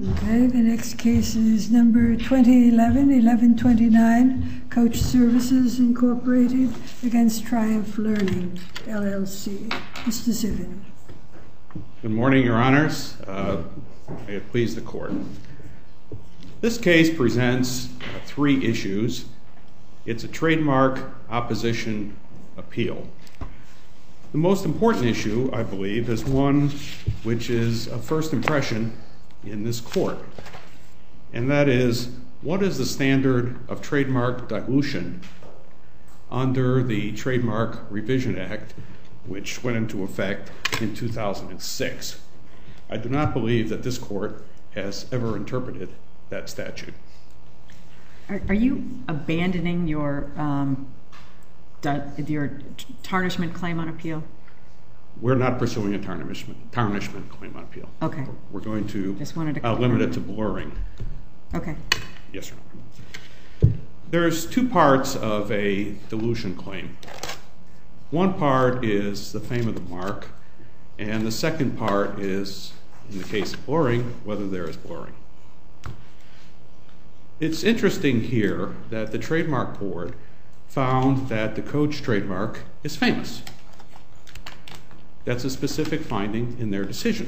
Okay, the next case is number 2011-1129, Coach Services Incorporated against Triumph Learning, LLC. Mr. Zivin. Good morning, Your Honors. May it please the Court. This case presents three issues. It's a trademark opposition appeal. The most important issue, I believe, is one which is a first impression in this court, and that is, what is the standard of trademark dilution under the Trademark Revision Act, which went into effect in 2006? I do not believe that this court has ever interpreted that statute. Are you abandoning your tarnishment claim on appeal? We're not pursuing a tarnishment claim on appeal. Okay. We're going to Just wanted to limit it to blurring. Okay. Yes, Your Honor. There's two parts of a dilution claim. One part is the fame of the mark, and the second part is, in the case of blurring, whether there is blurring. It's interesting here that the Trademark Board found that the Coach trademark is famous. That's a specific finding in their decision.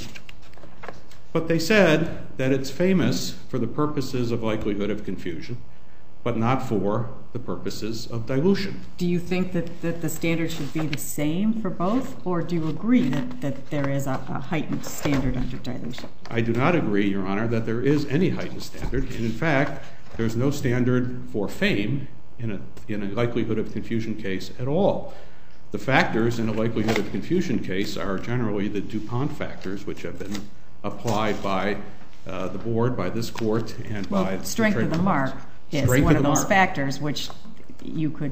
But they said that it's famous for the purposes of likelihood of confusion, but not for the purposes of dilution. Do you think that the standard should be the same for both, or do you agree that there is a heightened standard under dilution? I do not agree, Your Honor, that there is any heightened standard. And in fact, there's no standard for fame in a likelihood of confusion case at all. The factors in a likelihood of confusion case are generally the DuPont factors, which have been applied by the board, by this court, and by the strength of the mark is one of those factors which you could.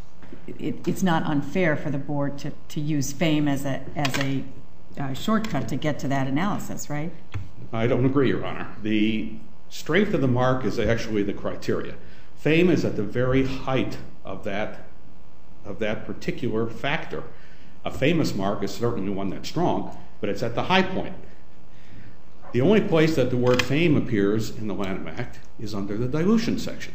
It's not unfair for the board to use fame as a shortcut to get to that analysis, right? I don't agree, Your Honor. The strength of the mark is actually the criteria. Fame is at the very height of that particular factor. A famous mark is certainly one that's strong, but it's at the high point. The only place that the word fame appears in the Lanham Act is under the dilution section.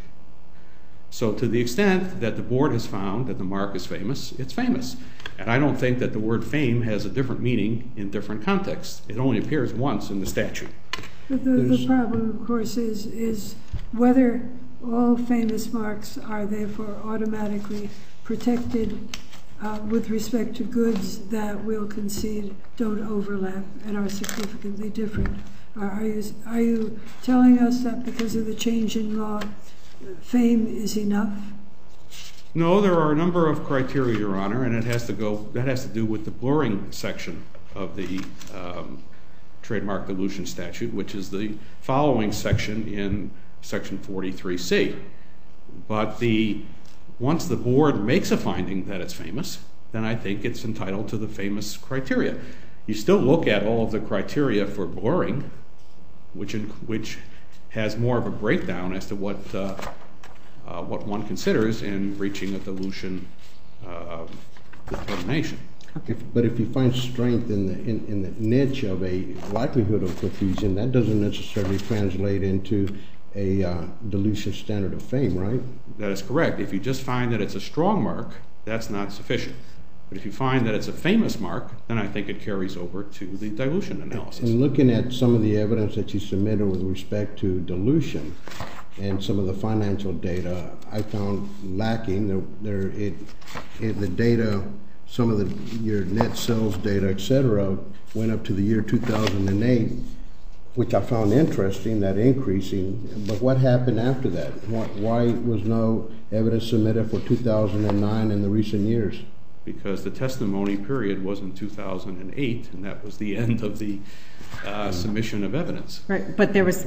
So to the extent that the board has found that the mark is famous, it's famous. And I don't think that the word fame has a different meaning in different contexts. It only appears once in the statute. But the problem, of course, is whether all famous marks are therefore automatically protected with respect to goods that we'll concede don't overlap and are significantly different. Are you telling us that because of the change in law, fame is enough? No, there are a number of criteria, Your Honor, and that has to do with the blurring section of the trademark dilution statute, which is the following section in Section 43C. But once the board makes a finding that it's famous, then I think it's entitled to the famous criteria. You still look at all of the criteria for blurring, which has more of a breakdown as to what one considers in reaching a dilution determination. But if you find strength in the niche of a likelihood of confusion, that doesn't necessarily translate into a dilution standard of fame, right? That is correct. If you just find that it's a strong mark, that's not sufficient. But if you find that it's a famous mark, then I think it carries over to the dilution analysis. And looking at some of the evidence that you submitted with respect to dilution and some of the financial data, I found lacking. The data, some of your net sales data, et cetera, went up to the year 2008, which I found interesting, that increasing. But what happened after that? Why was no evidence submitted for 2009 and the recent years? Because the testimony period was in 2008, and that was the end of the submission of evidence. Right, but there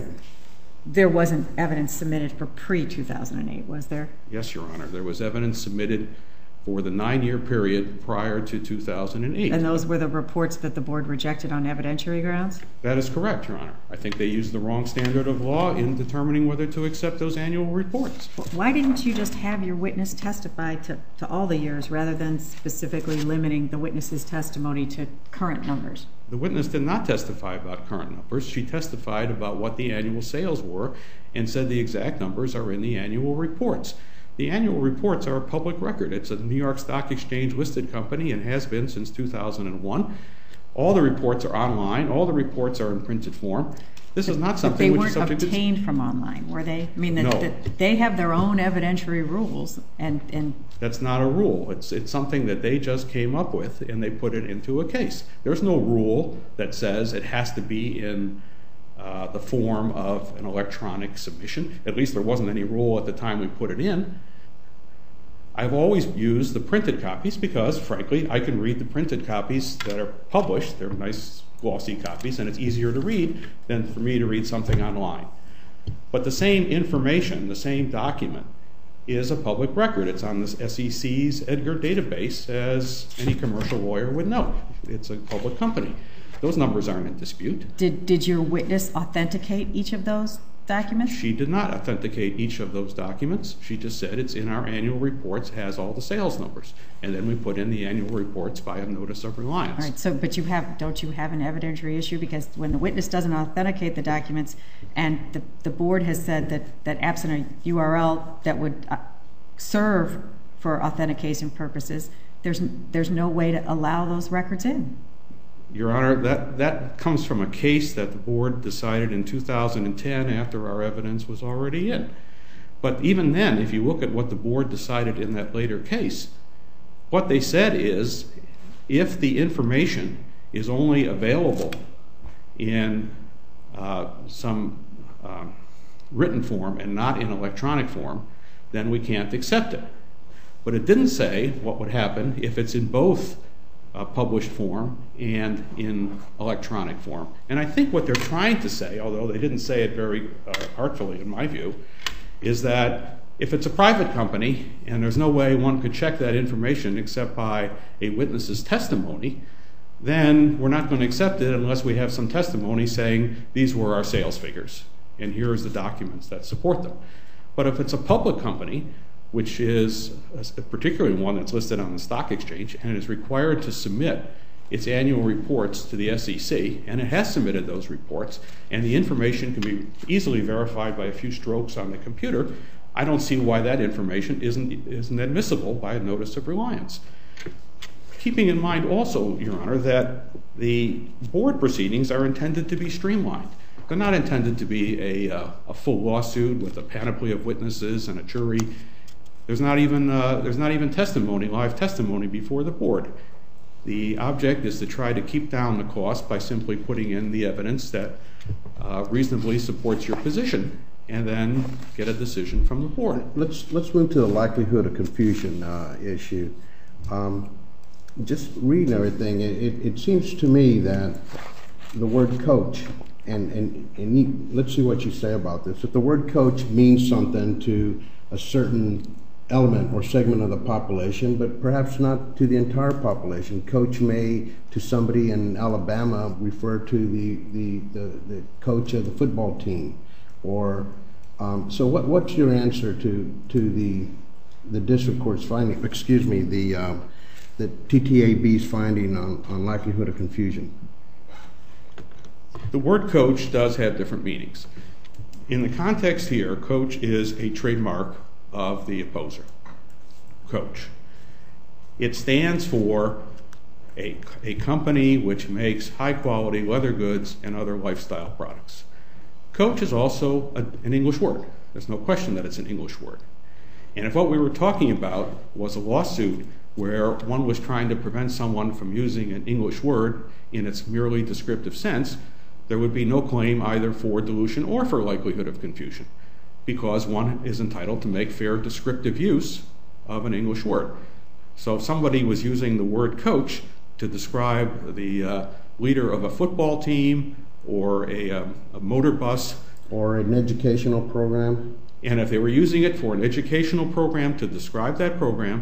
wasn't evidence submitted for pre-2008, was there? Yes, Your Honor. There was evidence submitted for the 9-year period prior to 2008. And those were the reports that the board rejected on evidentiary grounds? That is correct, Your Honor. I think they used the wrong standard of law in determining whether to accept those annual reports. Why didn't you just have your witness testify to all the years rather than specifically limiting the witness's testimony to current numbers? The witness did not testify about current numbers. She testified about what the annual sales were and said the exact numbers are in the annual reports. The annual reports are a public record. It's a New York Stock Exchange listed company and has been since 2001. All the reports are online. All the reports are in printed form. This is not something which is subject to... They weren't obtained from online, were they? I mean, no. They have their own evidentiary rules, and... That's not a rule. It's something that they just came up with, and they put it into a case. There's no rule that says it has to be in the form of an electronic submission. At least there wasn't any rule at the time we put it in. I've always used the printed copies because, frankly, I can read the printed copies that are published. They're nice, glossy copies, and it's easier to read than for me to read something online. But the same information, the same document, is a public record. It's on the SEC's Edgar database, as any commercial lawyer would know. It's a public company. Those numbers aren't in dispute. Did your witness authenticate each of those documents? She did not authenticate each of those documents. She just said it's in our annual reports, has all the sales numbers. And then we put in the annual reports by a notice of reliance. All right, so, but don't you have an evidentiary issue? Because when the witness doesn't authenticate the documents, and the board has said that absent a URL that would serve for authentication purposes, there's no way to allow those records in. Your Honor, that comes from a case that the board decided in 2010 after our evidence was already in. But even then, if you look at what the board decided in that later case, what they said is if the information is only available in some written form and not in electronic form, then we can't accept it. But it didn't say what would happen if it's in both published form and in electronic form. And I think what they're trying to say, although they didn't say it very artfully in my view, is that if it's a private company and there's no way one could check that information except by a witness's testimony, then we're not going to accept it unless we have some testimony saying these were our sales figures and here's the documents that support them. But if it's a public company, which is particularly one that's listed on the stock exchange and is required to submit its annual reports to the SEC, and it has submitted those reports, and the information can be easily verified by a few strokes on the computer, I don't see why that information isn't admissible by a notice of reliance. Keeping in mind also, Your Honor, that the board proceedings are intended to be streamlined. They're not intended to be a full lawsuit with a panoply of witnesses and a jury. There's not even testimony, live testimony before the board. The object is to try to keep down the cost by simply putting in the evidence that reasonably supports your position and then get a decision from the board. Let's move to the likelihood of confusion issue. Just reading everything, it seems to me that the word coach, and let's see what you say about this. If the word coach means something to a certain element or segment of the population, but perhaps not to the entire population. Coach may, to somebody in Alabama, refer to the coach of the football team. Or so what's your answer to the district court's finding, excuse me, the TTAB's finding on likelihood of confusion? The word coach does have different meanings. In the context here, coach is a trademark of the opposer, Coach. It stands for a company which makes high-quality leather goods and other lifestyle products. Coach is also an English word. There's no question that it's an English word. And if what we were talking about was a lawsuit where one was trying to prevent someone from using an English word in its merely descriptive sense, there would be no claim either for dilution or for likelihood of confusion, because one is entitled to make fair descriptive use of an English word. So if somebody was using the word coach to describe the leader of a football team or a motor bus, or an educational program, and if they were using it for an educational program to describe that program,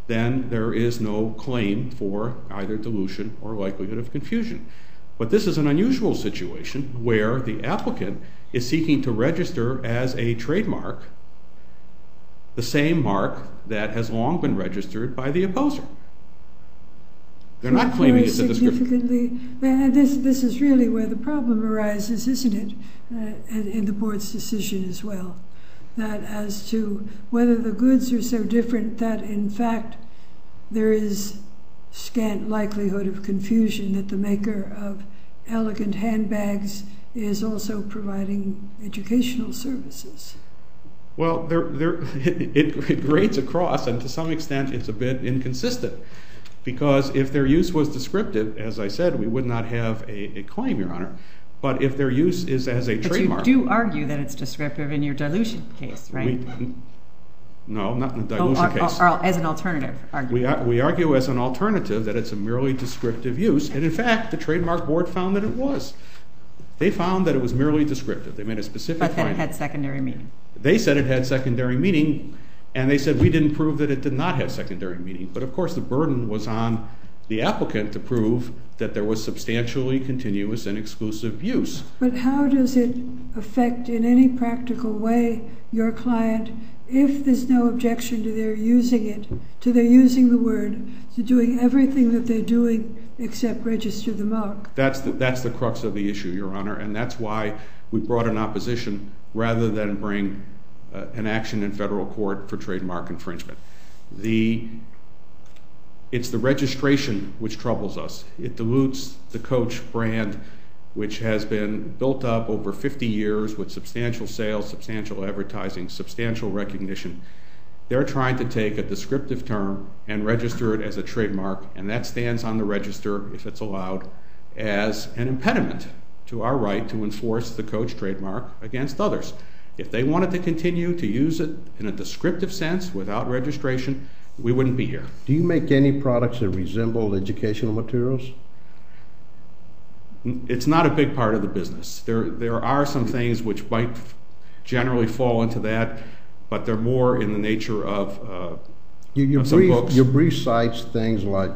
then there is no claim for either dilution or likelihood of confusion. But this is an unusual situation where the applicant is seeking to register as a trademark the same mark that has long been registered by the opposer. They're not claiming it's a description. This is really where the problem arises, isn't it, in the board's decision as well, that as to whether the goods are so different that, in fact, there is scant likelihood of confusion that the maker of elegant handbags is also providing educational services. Well, it grades across, and to some extent it's a bit inconsistent, because if their use was descriptive, as I said, we would not have a claim, Your Honor. But if their use is as a trademark... But you do argue that it's descriptive in your dilution case, right? No, not in the dilution case. Or as an alternative argument. We argue as an alternative that it's a merely descriptive use, and in fact, the trademark board found that it was. They found that it was merely descriptive. They made a specific finding. But that it had secondary meaning. They said it had secondary meaning, and they said we didn't prove that it did not have secondary meaning. But of course, the burden was on the applicant to prove that there was substantially continuous and exclusive use. But how does it affect in any practical way your client if there's no objection to their using it, to their using the word, to doing everything that they're doing except register the mark? That's the crux of the issue, Your Honor, and that's why we brought an opposition rather than bring an action in federal court for trademark infringement. It's the registration which troubles us. It dilutes the Coach brand, which has been built up over 50 years with substantial sales, substantial advertising, substantial recognition. They're trying to take a descriptive term and register it as a trademark, and that stands on the register, if it's allowed, as an impediment to our right to enforce the Coach trademark against others. If they wanted to continue to use it in a descriptive sense without registration, we wouldn't be here. Do you make any products that resemble educational materials? It's not a big part of the business. There are some things which might generally fall into that, but they're more in the nature of some books. Your brief cites things like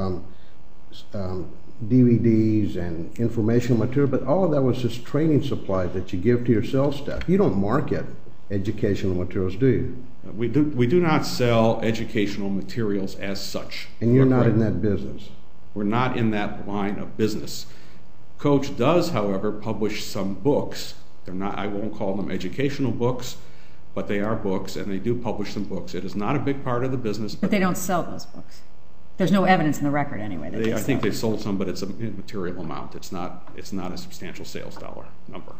DVDs and informational material, but all of that was just training supplies that you give to your sales staff. You don't market educational materials, do you? We do not sell educational materials as such. And you're not in that business? We're not in that line of business. Coach does, however, publish some books. They're not, I won't call them educational books, but they are books, and they do publish some books. It is not a big part of the business. But they don't sell those books. There's no evidence in the record anyway that they I think sell. they sold some, but it's a material amount. It's not a substantial sales dollar number.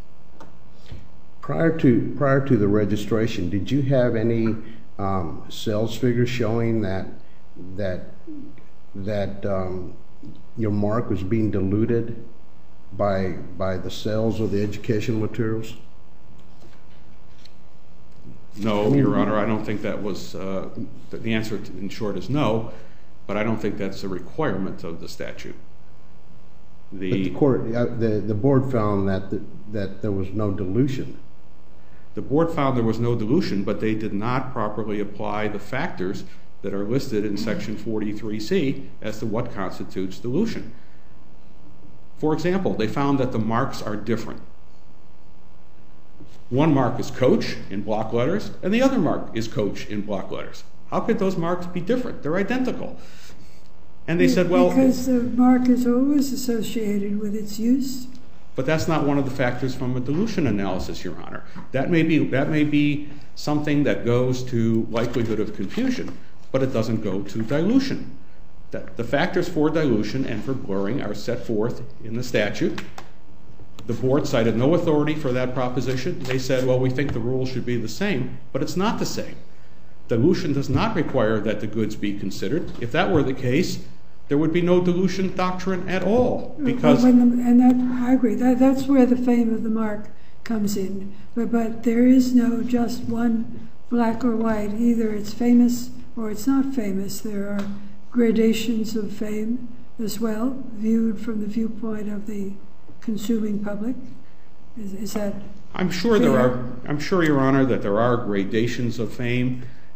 Prior to the registration, did you have any sales figures showing that your mark was being diluted by the sales of the educational materials? No, Your Honor, I don't think that was, the answer in short is no, but I don't think that's a requirement of the statute. But the board found that there was no dilution. The board found there was no dilution, but they did not properly apply the factors that are listed in Section 43C as to what constitutes dilution. For example, they found that the marks are different. One mark is Coach in block letters, and the other mark is Coach in block letters. How could those marks be different? They're identical. And they said, well... Because the mark is always associated with its use. But that's not one of the factors from a dilution analysis, Your Honor. That may be something that goes to likelihood of confusion, but it doesn't go to dilution. The factors for dilution and for blurring are set forth in the statute. The board cited no authority for that proposition. They said, well, we think the rules should be the same, but it's not the same. Dilution does not require that the goods be considered. If that were the case, there would be no dilution doctrine at all. Because I agree. That's where the fame of the mark comes in. But there is no just one black or white. Either it's famous or it's not famous. There are gradations of fame as well, viewed from the viewpoint of the consuming public. Is that I'm sure, Your Honor, that there are gradations of fame.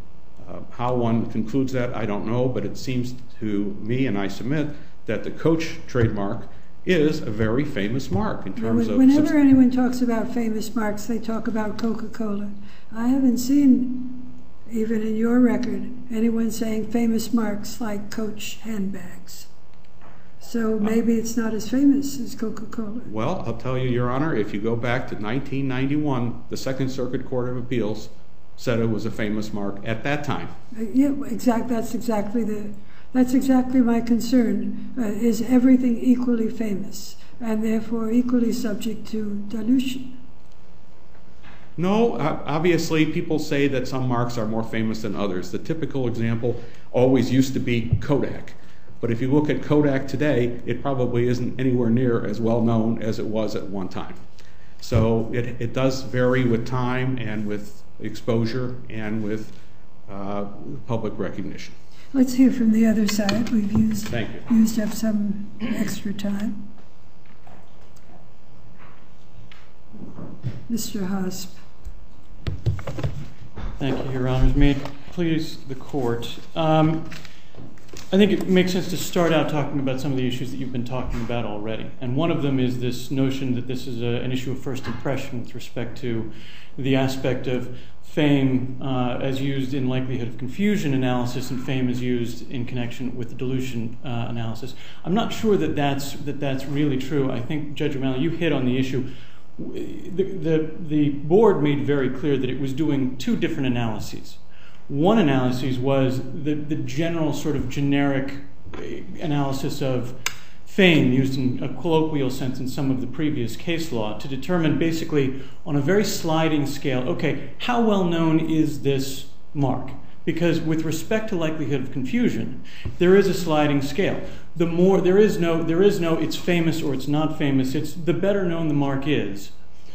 How one concludes that, I don't know, but it seems to me, and I submit, that the Coach trademark is a very famous mark in terms of... Whenever anyone talks about famous marks, they talk about Coca-Cola. I haven't seen, even in your record, anyone saying famous marks like Coach handbags. So maybe it's not as famous as Coca-Cola. Well, I'll tell you, Your Honor, if you go back to 1991, the Second Circuit Court of Appeals said it was a famous mark at that time. Yeah, that's exactly my concern. Is everything equally famous and therefore equally subject to dilution? No, obviously people say that some marks are more famous than others. The typical example always used to be Kodak. But if you look at Kodak today, it probably isn't anywhere near as well known as it was at one time. So it does vary with time and with exposure and with public recognition. Let's hear from the other side. We've used up some extra time. Mr. Hosp. Thank you, Your Honors. May it please the Court. I think it makes sense to start out talking about some of the issues that you've been talking about already. And one of them is this notion that this is an issue of first impression with respect to the aspect of fame as used in likelihood of confusion analysis and fame as used in connection with the dilution analysis. I'm not sure that that's really true. I think, Judge O'Malley, you hit on the issue. The board made very clear that it was doing two different analyses. One analysis was the general sort of generic analysis of fame used in a colloquial sense in some of the previous case law to determine basically on a very sliding scale, okay, how well known is this mark? Because with respect to likelihood of confusion, there is a sliding scale. The more there is no it's famous or it's not famous. It's the better known the mark is,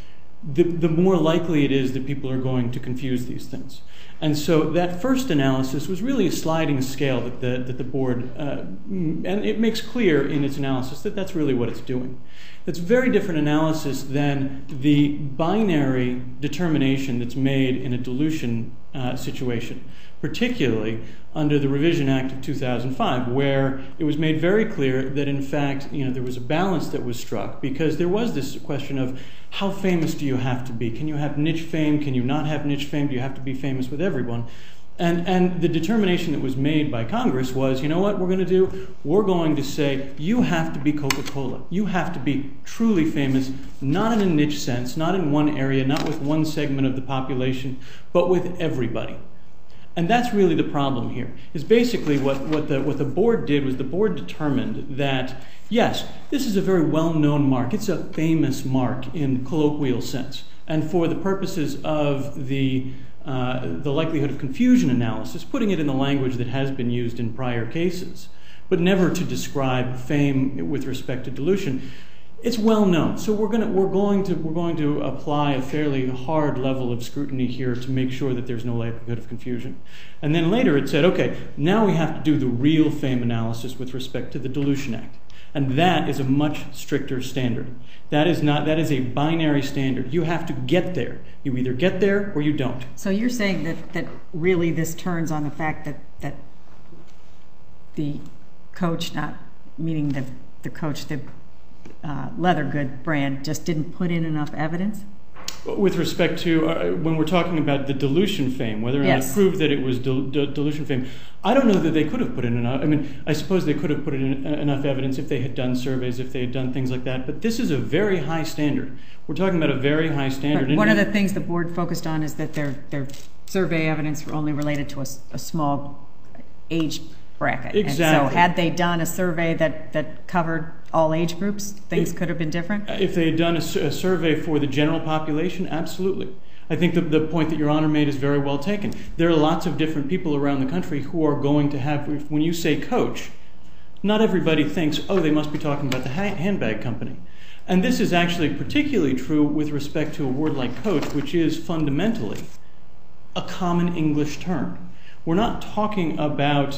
the more likely it is that people are going to confuse these things. And so that first analysis was really a sliding scale that the board, and it makes clear in its analysis that that's really what it's doing. That's a very different analysis than the binary determination that's made in a dilution situation, particularly under the Revision Act of 2005, where it was made very clear that, in fact, there was a balance that was struck because there was this question of how famous do you have to be? Can you have niche fame? Can you not have niche fame? Do you have to be famous with everyone? And the determination that was made by Congress was, you know what we're going to do? We're going to say you have to be Coca-Cola. You have to be truly famous, not in a niche sense, not in one area, not with one segment of the population, but with everybody. And that's really the problem here, is basically what the board did was the board determined that, yes, this is a very well-known mark. It's a famous mark in colloquial sense. And for the purposes of the likelihood of confusion analysis, putting it in the language that has been used in prior cases, but never to describe fame with respect to dilution, it's well known. So we're going to apply a fairly hard level of scrutiny here to make sure that there's no likelihood of confusion. And then later it said, okay, now we have to do the real fame analysis with respect to the Dilution Act. And that is a much stricter standard. That is a binary standard. You have to get there. You either get there or you don't. So you're saying that really this turns on the fact that the Coach, not meaning the Coach, the leather good brand, just didn't put in enough evidence? With respect to when we're talking about the dilution fame, whether or not it proved that it was dilution fame, I don't know that they could have put in enough. I mean, I suppose they could have put in enough evidence if they had done surveys, if they had done things like that. But this is a very high standard. We're talking about a very high standard. But one of the things the board focused on is that their survey evidence were only related to a small age bracket. Exactly. And so had they done a survey that covered all age groups, things could have been different? If they had done a survey for the general population, absolutely. I think the point that Your Honor made is very well taken. There are lots of different people around the country who are going to have, when you say Coach, not everybody thinks, oh, they must be talking about the handbag company. And this is actually particularly true with take a word like Coach, which is fundamentally a common English term. We're not talking about,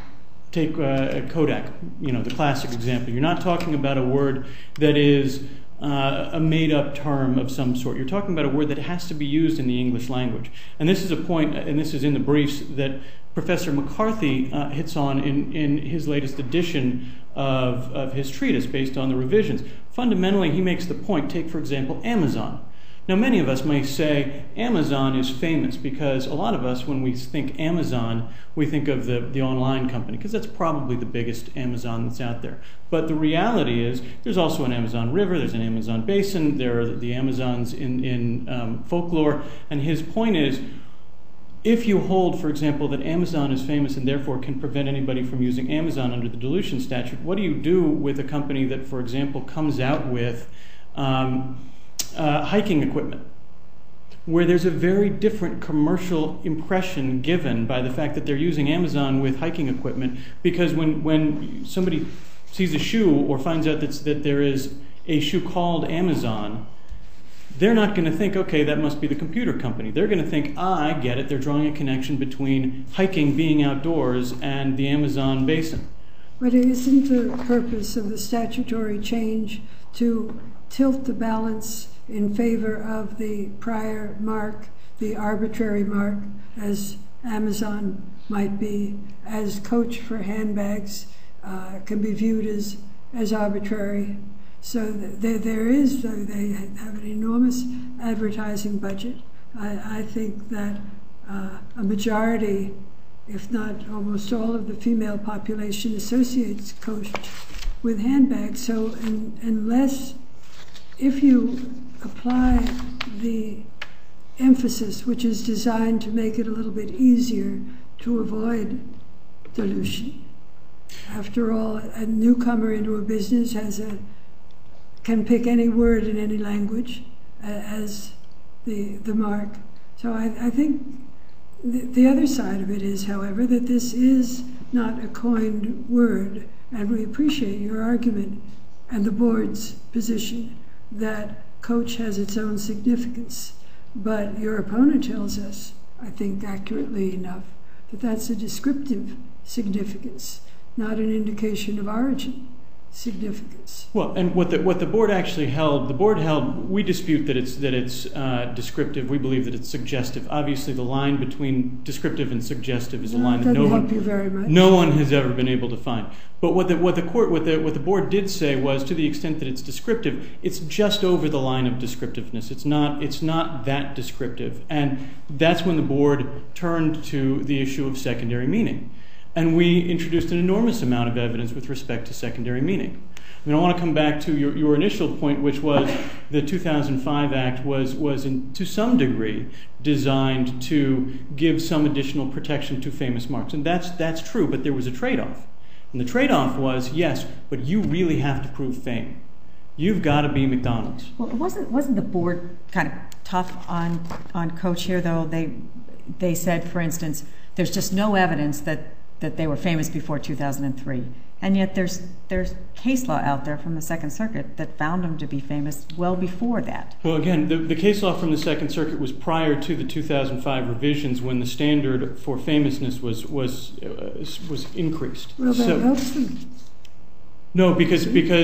take Kodak, the classic example. You're not talking about a word that is a made-up term of some sort. You're talking about a word that has to be used in the English language. And this is a point, and this is in the briefs, that Professor McCarthy hits on in his latest edition of his treatise based on the revisions. Fundamentally, he makes the point, take, for example, Amazon. Now, many of us may say Amazon is famous because a lot of us, when we think Amazon, we think of the online company, because that's probably the biggest Amazon that's out there. But the reality is there's also an Amazon River, there's an Amazon Basin, there are the Amazons in folklore, and his point is, if you hold, for example, that Amazon is famous and therefore can prevent anybody from using Amazon under the dilution statute, what do you do with a company that, for example, comes out with hiking equipment, where there's a very different commercial impression given by the fact that they're using Amazon with hiking equipment? Because when somebody sees a shoe or finds out that there is a shoe called Amazon, they're not going to think, okay, that must be the computer company. They're going to think, I get it. They're drawing a connection between hiking, being outdoors, and the Amazon basin. But isn't the purpose of the statutory change to tilt the balance in favor of the prior mark, the arbitrary mark, as Amazon might be, as Coach for handbags can be viewed as arbitrary? So there is, though they have an enormous advertising budget. I think that a majority, if not almost all, of the female population associates Coach with handbags. So unless, if you apply the emphasis, which is designed to make it a little bit easier to avoid dilution. After all, a newcomer into a business can pick any word in any language as the mark. So I think the other side of it is, however, that this is not a coined word, and we appreciate your argument and the board's position that Coach has its own significance. But your opponent tells us, I think accurately enough, that that's a descriptive significance, not an indication of origin significance. Well, and what the board actually held, we dispute that it's descriptive. We believe that it's suggestive. Obviously, the line between descriptive and suggestive is a line that no one has ever been able to find. But what the board did say was, to the extent that it's descriptive, it's just over the line of descriptiveness. It's not that descriptive, and that's when the board turned to the issue of secondary meaning. And we introduced an enormous amount of evidence with respect to secondary meaning. I mean, I want to come back to your initial point, which was the 2005 Act was to some degree designed to give some additional protection to famous marks. And that's true, but there was a trade-off. And the trade-off was, yes, but you really have to prove fame. You've got to be McDonald's. Well, wasn't the board kind of tough on Coach here, though? They said, for instance, there's just no evidence that they were famous before 2003. And yet there's case law out there from the Second Circuit that found them to be famous well before that. Well, again, the case law from the Second Circuit was prior to the 2005 revisions, when the standard for famousness was increased. Well, that helps them. No, because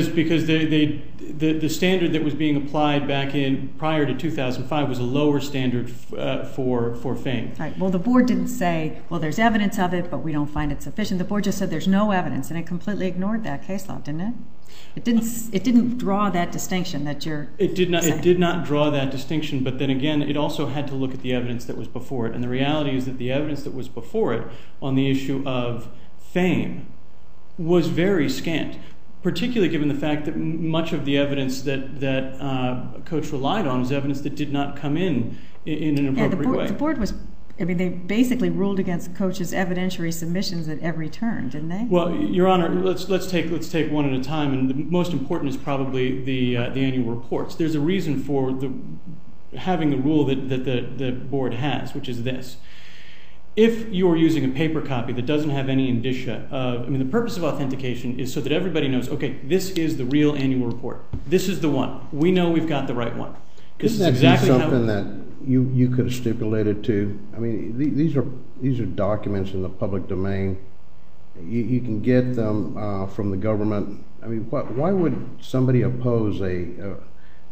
the standard that was being applied back in prior to 2005 was a lower standard for fame. Right. Well, the board didn't say, well, there's evidence of it, but we don't find it sufficient. The board just said there's no evidence, and it completely ignored that case law, didn't it? It didn't draw that distinction that you're saying. It did not draw that distinction, but then again, it also had to look at the evidence that was before it. And the reality is that the evidence that was before it on the issue of fame was very scant, particularly given the fact that much of the evidence that Coach relied on was evidence that did not come in an appropriate way. The board was, they basically ruled against Coach's evidentiary submissions at every turn, didn't they? Well, Your Honor, let's take one at a time, and the most important is probably the annual reports. There's a reason for having the rule that the board has, which is this. If you are using a paper copy that doesn't have any indicia of, the purpose of authentication is so that everybody knows, okay, this is the real annual report. This is the one. We know we've got the right one. This is exactly something that you could have stipulated to. These are documents in the public domain. You can get them from the government. Why would somebody oppose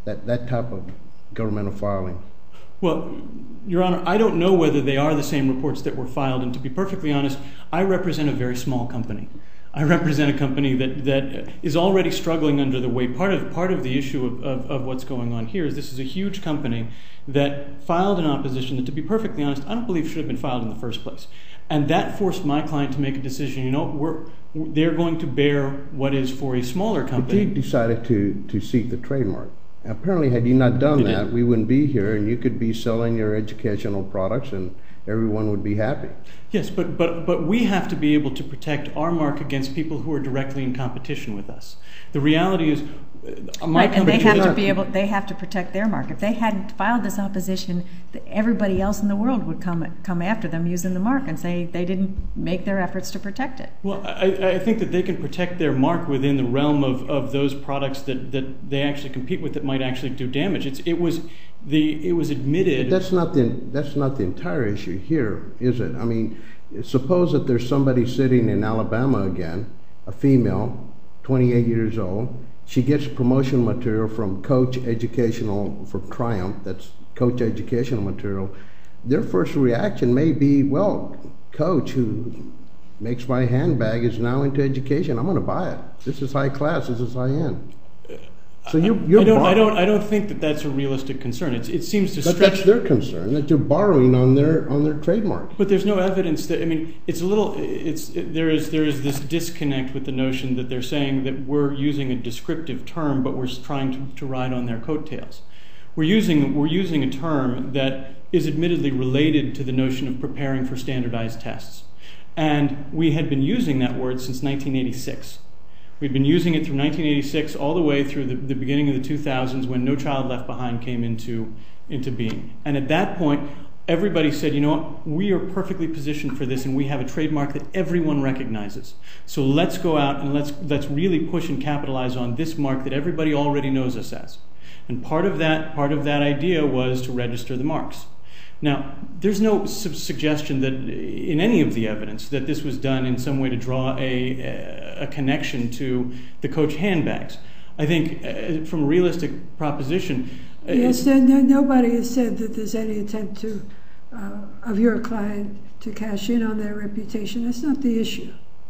that type of governmental filing? Well, Your Honor, I don't know whether they are the same reports that were filed. And to be perfectly honest, I represent a very small company. I represent a company that is already struggling under the weight. Part of the issue of what's going on here is this is a huge company that filed an opposition that, to be perfectly honest, I don't believe should have been filed in the first place. And that forced my client to make a decision. They're going to bear what is for a smaller company. But you decided to seek the trademark. Apparently, had you not done that, we wouldn't be here, and you could be selling your educational products, and everyone would be happy. Yes, but we have to be able to protect our mark against people who are directly in competition with us. The reality is, my company... And they have to protect their mark. If they hadn't filed this opposition, everybody else in the world would come after them using the mark and say they didn't make their efforts to protect it. Well, I think that they can protect their mark within the realm of those products that they actually compete with that might actually do damage. It was admitted... But that's not the entire issue here, is it? I mean, suppose that there's somebody sitting in Alabama again, a female, 28 years old. She gets promotional material from Coach Educational, from Triumph, that's Coach Educational material. Their first reaction may be, well, Coach, who makes my handbag, is now into education. I'm going to buy it. This is high class. This is high end. So I don't think that that's a realistic concern. It seems to stretch. But that's their concern, that you're borrowing on their trademark. But there's no evidence that, I mean, there is this disconnect with the notion that they're saying that we're using a descriptive term, but we're trying to ride on their coattails. We're using a term that is admittedly related to the notion of preparing for standardized tests. And we had been using that word since 1986. We'd been using it through 1986 all the way through the beginning of the 2000s when No Child Left Behind came into being. And at that point, everybody said, you know what, we are perfectly positioned for this and we have a trademark that everyone recognizes. So let's go out and let's really push and capitalize on this mark that everybody already knows us as. And part of that idea was to register the marks. Now, there's no suggestion that in any of the evidence that this was done in some way to draw a connection to the Coach handbags. I think from a realistic proposition... Yes, nobody has said that there's any attempt of your client to cash in on their reputation. That's not the issue.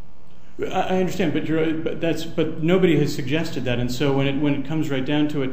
I understand, but nobody has suggested that, and so when it comes right down to it,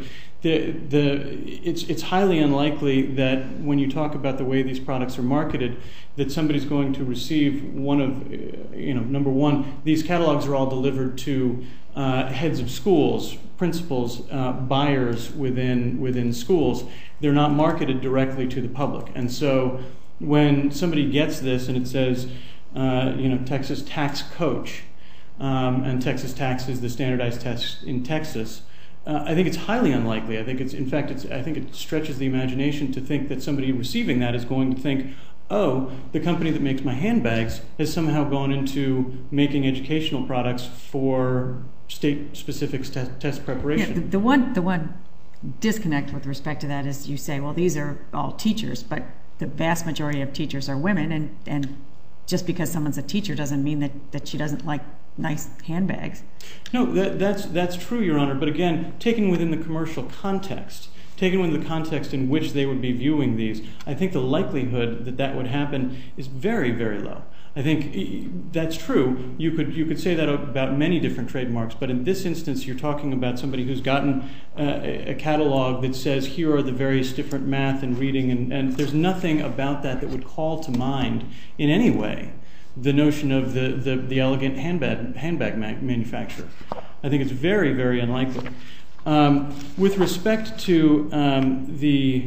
it's highly unlikely that when you talk about the way these products are marketed, that somebody's going to receive number one, these catalogs are all delivered to heads of schools, principals, buyers within schools. They're not marketed directly to the public, and so when somebody gets this and it says, Texas Tax Coach, and Texas Tax is the standardized test in Texas, I think it's highly unlikely. I think it stretches the imagination to think that somebody receiving that is going to think, oh, the company that makes my handbags has somehow gone into making educational products for state-specific test preparation. Yeah, the one disconnect with respect to that is you say, well, these are all teachers, but the vast majority of teachers are women, and just because someone's a teacher doesn't mean that she doesn't like nice handbags. No, that's true, Your Honor. But again, taken within the commercial context, taken within the context in which they would be viewing these, I think the likelihood that would happen is very, very low. I think that's true. You could say that about many different trademarks, but in this instance, you're talking about somebody who's gotten a catalog that says here are the various different math and reading, and there's nothing about that would call to mind in any way the notion of the elegant handbag manufacturer. I think it's very, very unlikely. With respect to the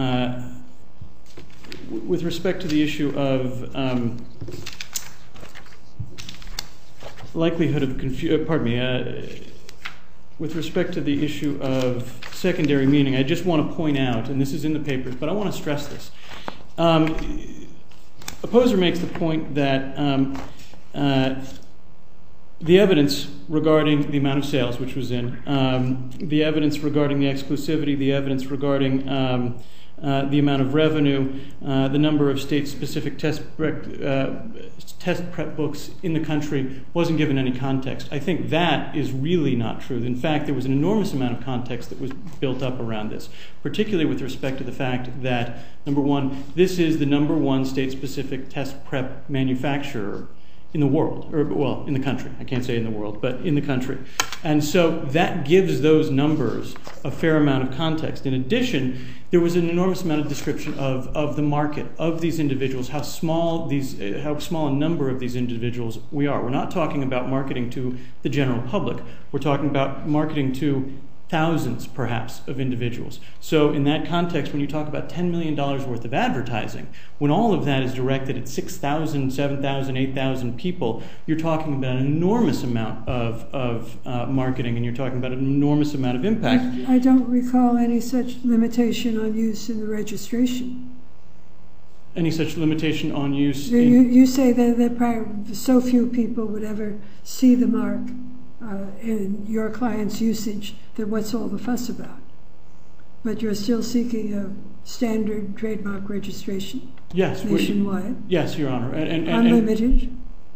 issue of likelihood of with respect to the issue of secondary meaning, I just want to point out, and this is in the papers, but I want to stress this. Opposer makes the point that the evidence regarding the amount of sales, which was in, the evidence regarding the exclusivity, the evidence regarding the amount of revenue, the number of state-specific test prep books in the country wasn't given any context. I think that is really not true. In fact, there was an enormous amount of context that was built up around this, particularly with respect to the fact that, number one, this is the number one state-specific test prep manufacturer in the world, or well, in the country. I can't say in the world, but in the country. And so that gives those numbers a fair amount of context. In addition, there was an enormous amount of description of the market, of these individuals, how small a number of these individuals we are. We're not talking about marketing to the general public. We're talking about marketing to thousands, perhaps, of individuals. So in that context, when you talk about $10 million worth of advertising, when all of that is directed at 6,000, 7,000, 8,000 people, you're talking about an enormous amount of marketing, and you're talking about an enormous amount of impact. I don't recall any such limitation on use in the registration. Any such limitation on use? You say that probably so few people would ever see the mark in your client's usage, that what's all the fuss about? But you're still seeking a standard trademark registration? Yes. Nationwide? Yes, Your Honor. And unlimited?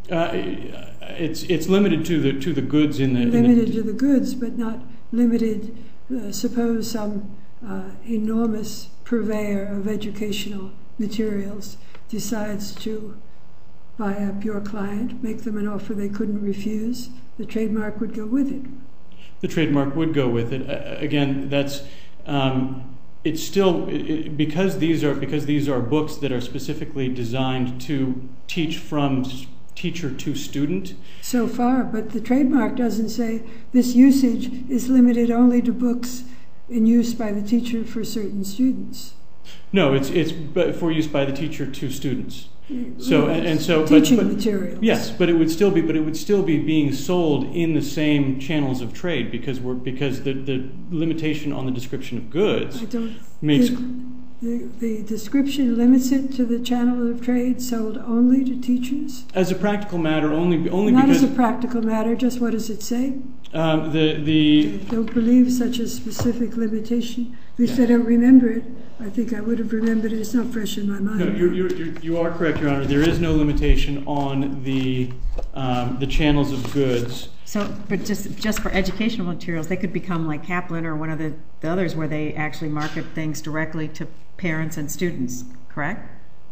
It's limited to the goods in the... Limited to the goods, but not limited, suppose some enormous purveyor of educational materials decides to buy up your client, make them an offer they couldn't refuse, the trademark would go with it. The trademark would go with it. Again, that's it's still because these are books that are specifically designed to teach from teacher to student. So far, but the trademark doesn't say this usage is limited only to books in use by the teacher for certain students. No, it's for use by the teacher to students. Teaching materials. Yes, but it would still be being sold in the same channels of trade because the limitation on the description of goods makes the description limits it to the channel of trade sold only to teachers. As a practical matter, only not because, as a practical matter. Just what does it say? Don't believe such a specific limitation. At least I don't remember it. I think I would have remembered it. It's not fresh in my mind. No, you are correct, Your Honor. There is no limitation on the channels of goods. So, but just for educational materials, they could become like Kaplan or one of the others where they actually market things directly to parents and students, correct?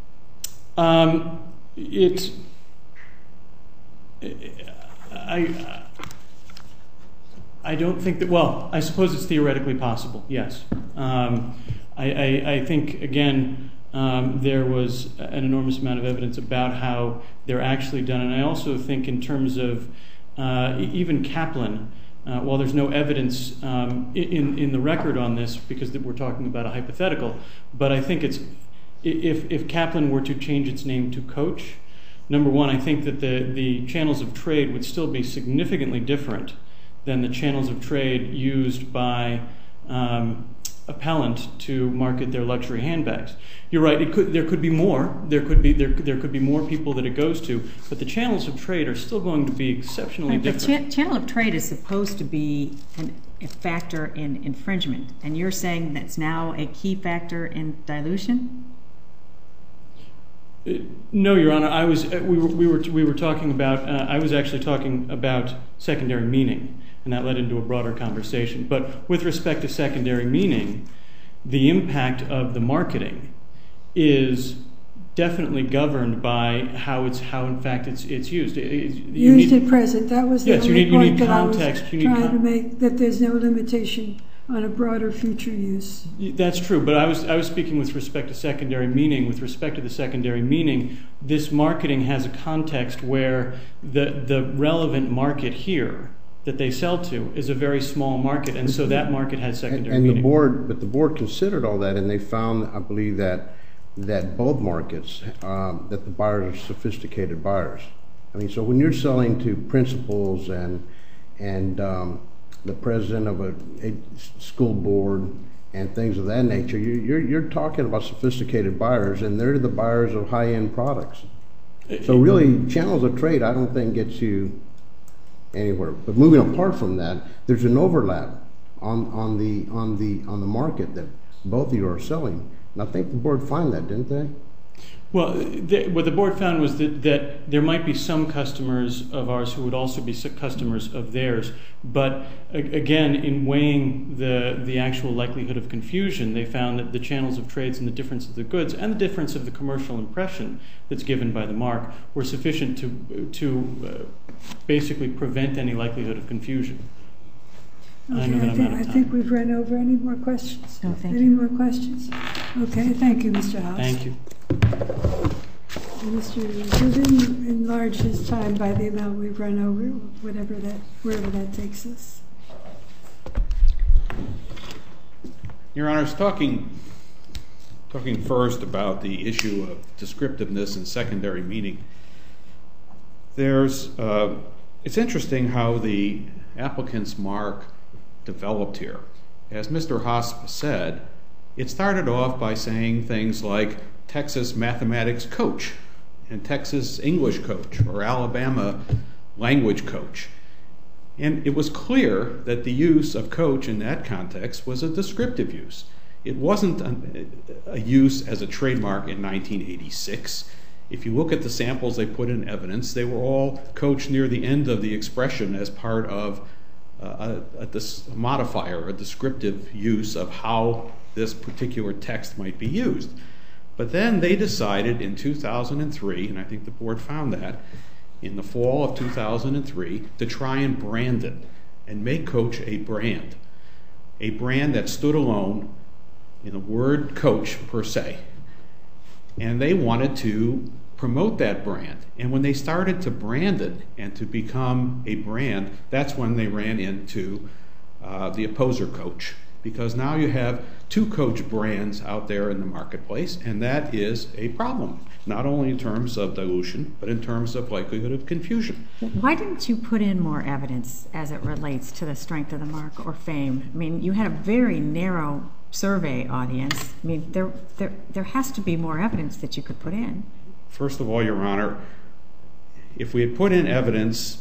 I don't think that, well, I suppose it's theoretically possible, yes. I think, again, there was an enormous amount of evidence about how they're actually done. And I also think in terms of even Kaplan, while there's no evidence in the record on this because we're talking about a hypothetical, but I think if Kaplan were to change its name to Coach, number one, I think that the channels of trade would still be significantly different than the channels of trade used by Appellant to market their luxury handbags. You're right. There could be more. There could be more people that it goes to, but the channels of trade are still going to be exceptionally different. The channel of trade is supposed to be a factor in infringement, and you're saying that's now a key factor in dilution? No, Your Honor. We were talking about. I was actually talking about secondary meaning, and that led into a broader conversation. But with respect to secondary meaning, the impact of the marketing is definitely governed by how in fact it's used. Used at present. That was the only point that I was trying to make. That there's no limitation on a broader future use. That's true, but I was speaking with respect to secondary meaning. With respect to the secondary meaning, this marketing has a context where the relevant market here that they sell to is a very small market, and so that market has secondary meaning. But the board considered all that, and they found, I believe, that both markets, that the buyers are sophisticated buyers. I mean, so when you're selling to principals and the president of a school board and things of that nature, you're talking about sophisticated buyers, and they're the buyers of high-end products. So really, channels of trade, I don't think gets you anywhere. But moving apart from that, there's an overlap on the market that both of you are selling. I think the board found that, didn't they? Well, what the board found was that there might be some customers of ours who would also be customers of theirs. But again, in weighing the actual likelihood of confusion, they found that the channels of trades and the difference of the goods and the difference of the commercial impression that's given by the mark were sufficient to basically prevent any likelihood of confusion. Okay, I think we've run over. Any more questions? No, thank you. Any more questions? Okay, thank you, Mr. House. Thank you. Mr. Rubin enlarged his time by the amount we've run over, wherever that takes us. Your Honor, talking first about the issue of descriptiveness and secondary meaning, it's interesting how the applicant's mark developed here. As Mr. Hosp said, it started off by saying things like Texas mathematics coach and Texas English coach or Alabama language coach. And it was clear that the use of coach in that context was a descriptive use. It wasn't a use as a trademark in 1986. If you look at the samples they put in evidence, they were all coach near the end of the expression as part of a modifier, a descriptive use of how this particular text might be used. But then they decided in 2003, and I think the board found that, in the fall of 2003, to try and brand it and make Coach a brand that stood alone in the word coach per se. And they wanted to promote that brand. And when they started to brand it and to become a brand, that's when they ran into the opposer coach. Because now you have two coach brands out there in the marketplace, and that is a problem, not only in terms of dilution, but in terms of likelihood of confusion. Why didn't you put in more evidence as it relates to the strength of the mark or fame? I mean, you had a very narrow survey audience. I mean, there has to be more evidence that you could put in. First of all, Your Honor, if we had put in evidence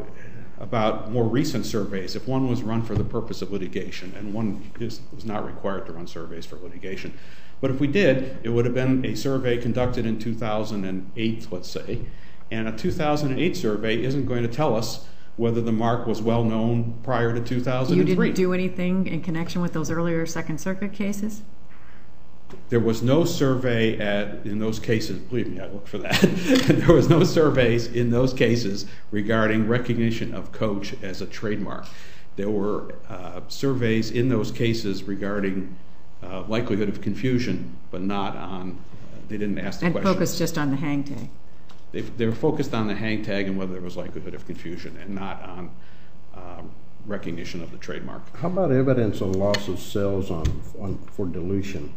about more recent surveys, if one was run for the purpose of litigation, and one was not required to run surveys for litigation, but if we did, it would have been a survey conducted in 2008, let's say, and a 2008 survey isn't going to tell us whether the mark was well known prior to 2003. You didn't do anything in connection with those earlier Second Circuit cases? There was no survey in those cases, believe me, I looked for that. There was no surveys in those cases regarding recognition of coach as a trademark. There were surveys in those cases regarding likelihood of confusion, but not on, they didn't ask the question. And focused just on the hang tag. They were focused on the hang tag and whether there was likelihood of confusion and not on recognition of the trademark. How about evidence on loss of sales for dilution?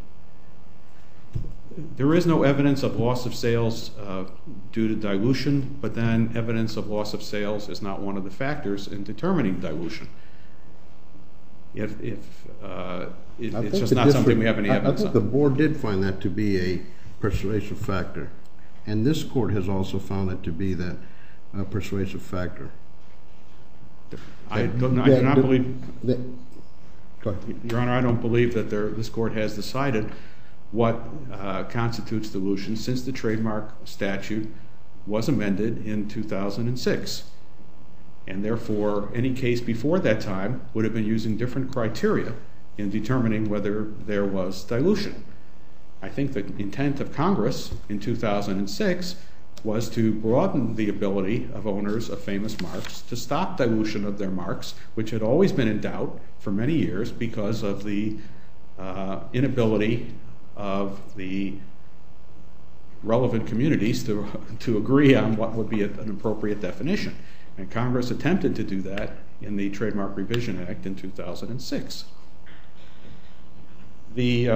There is no evidence of loss of sales due to dilution, but then evidence of loss of sales is not one of the factors in determining dilution. It's just not something we have any evidence of. I think the board did find that to be a persuasive factor, and this court has also found it to be that persuasive factor. I do not believe, Your Honor, I don't believe that this court has decided what constitutes dilution since the trademark statute was amended in 2006. And therefore, any case before that time would have been using different criteria in determining whether there was dilution. I think the intent of Congress in 2006 was to broaden the ability of owners of famous marks to stop dilution of their marks, which had always been in doubt for many years because of the inability of the relevant communities to agree on what would be an appropriate definition. And Congress attempted to do that in the Trademark Revision Act in 2006. The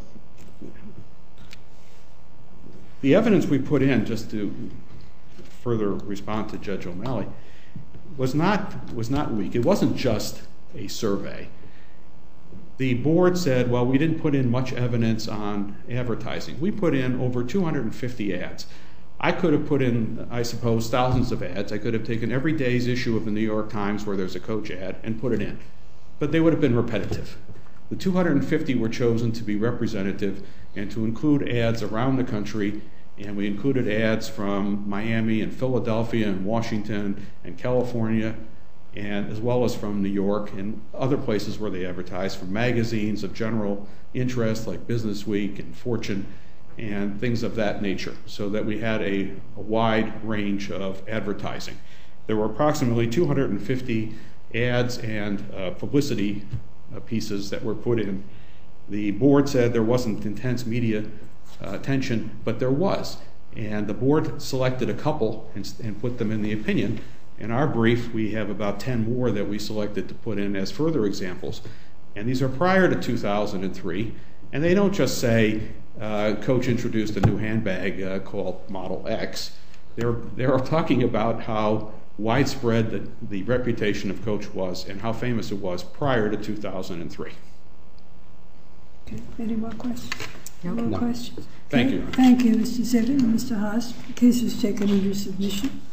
evidence we put in, just to further respond to Judge O'Malley, was not weak. It wasn't just a survey. The board said, well, we didn't put in much evidence on advertising. We put in over 250 ads. I could have put in, I suppose, thousands of ads. I could have taken every day's issue of the New York Times where there's a coach ad and put it in. But they would have been repetitive. The 250 were chosen to be representative and to include ads around the country, and we included ads from Miami and Philadelphia and Washington and California, and as well as from New York and other places where they advertise, from magazines of general interest like Business Week and Fortune and things of that nature, so that we had a wide range of advertising. There were approximately 250 ads and publicity pieces that were put in. The board said there wasn't intense media attention, but there was. And the board selected a couple and put them in the opinion. In our brief, we have about 10 more that we selected to put in as further examples. And these are prior to 2003. And they don't just say, Coach introduced a new handbag called Model X. They're talking about how widespread the reputation of Coach was and how famous it was prior to 2003. Okay. Any more questions? No. More questions? Thank you. Thank you, Mr. Zivin and Mr. Haas. The case is taken under submission.